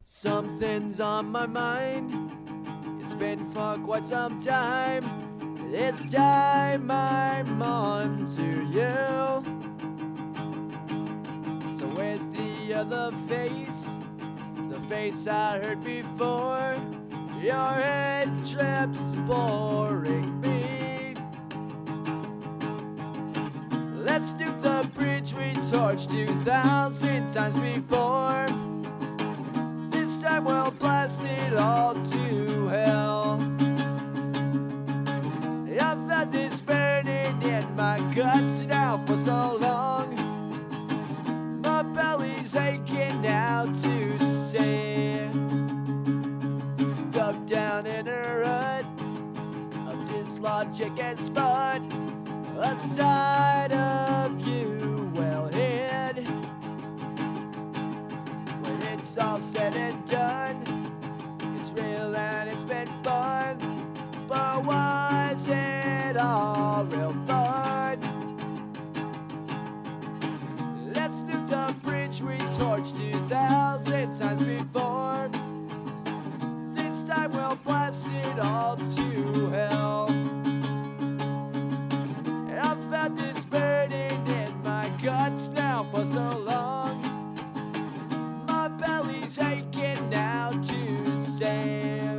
Something's on my mind. It's been for quite some time. It's time I'm on to you. So where's the other face? The face I heard before. Your head trip's boring me. Let's do the bridge we torched 2,000 times before. This time we'll blast it all to hell. I've had this burning in my guts now for so long. My belly's aching now to say. Stuck down in a rut of dislogic and spun. A side of you well hid. When it's all said and done, it's real and it's been fun. But was it all real fun? Let's do the bridge we torched 2,000 times before. This time we'll blast it all to hell. I've had this burning in my guts now for so long. My belly's aching now to say.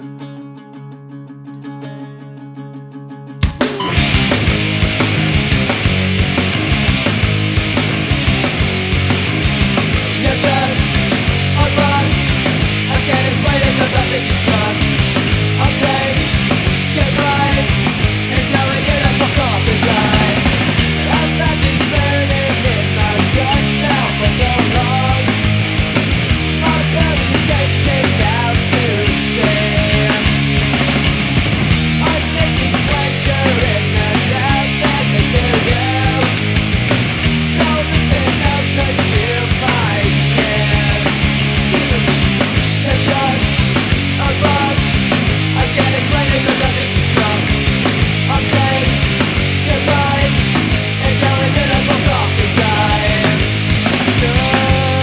You're just a bug. I can't explain it 'cause I think you suck. I'll take it right and tell it to fuck off and die. I've had this burning in my guts now for so long. My belly's aching now to say. I'm taking pleasure in the doubts and mystery. So listen up 'cause you might miss. You're just a bug. I can't explain it 'cause I think you suck. I'm taking goodbye and telling it to fuck off and die. Good night.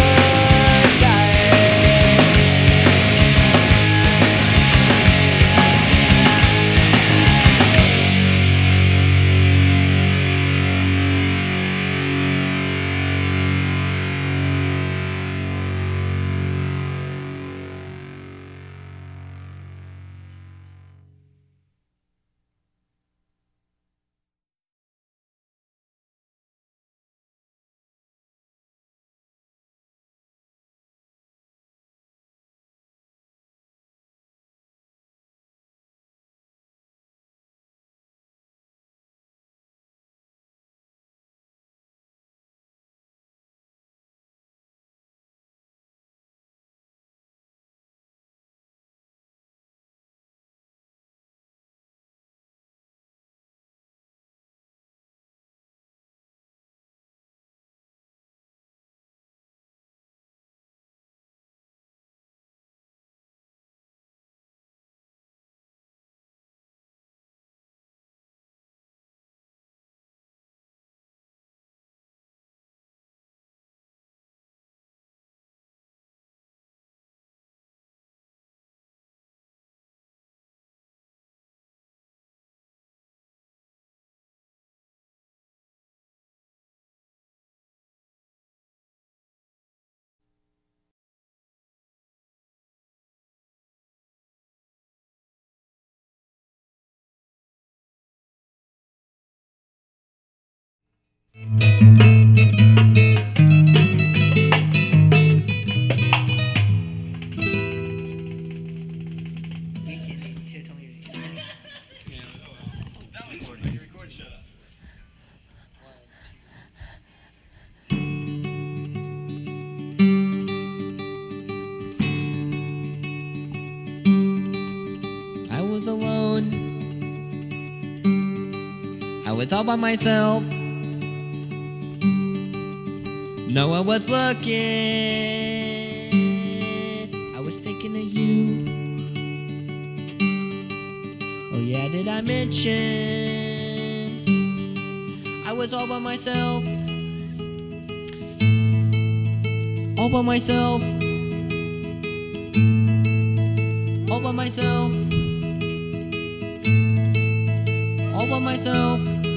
I was alone. I was all by myself. No one was looking. I was thinking of you. Oh yeah, did I mention I was all by myself? All by myself. by myself. All by myself.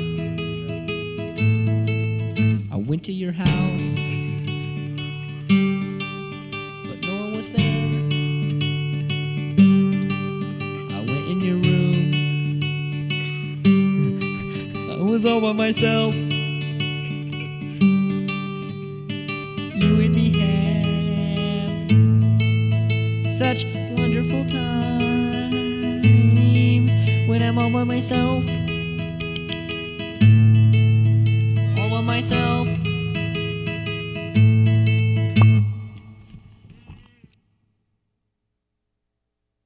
I went to your house, but no one was there. I went in your room. I was all by myself. You and me have such wonderful times when I'm all by myself. All by myself.